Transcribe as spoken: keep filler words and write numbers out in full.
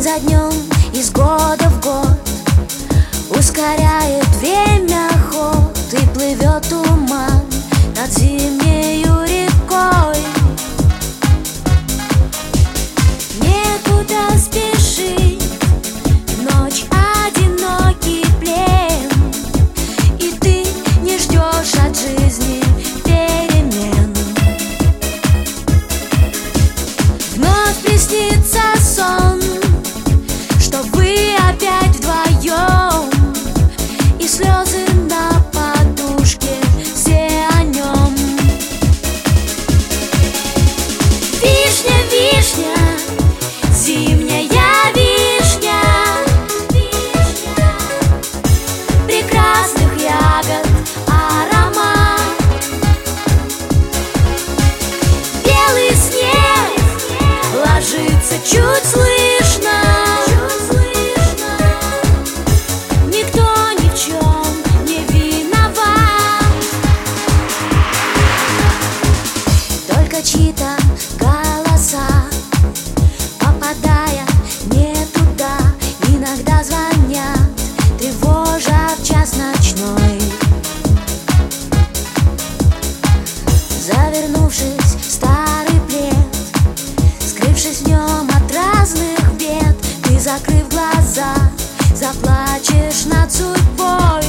за днем, из года в год ускоряет время ход, и плывет туман над зимнею рекой. Некуда спешить, ночь одинокий плен, и ты не ждешь от жизни перемен. Вновь приснится сон, что вы опять вдвоем, и слезы на подушке, все о нем. Вишня, вишня, зимняя вишня, прекрасных ягод аромат. Белый снег ложится чуть слышно, никто ни в чем не виноват, только чьи-то голоса, попадая не туда, иногда звонят, тревожа в час ночной. Завернувшись в старый плед, скрывшись в нем от разных бед, ты, закрыв глаза, заплачешь над судьбой.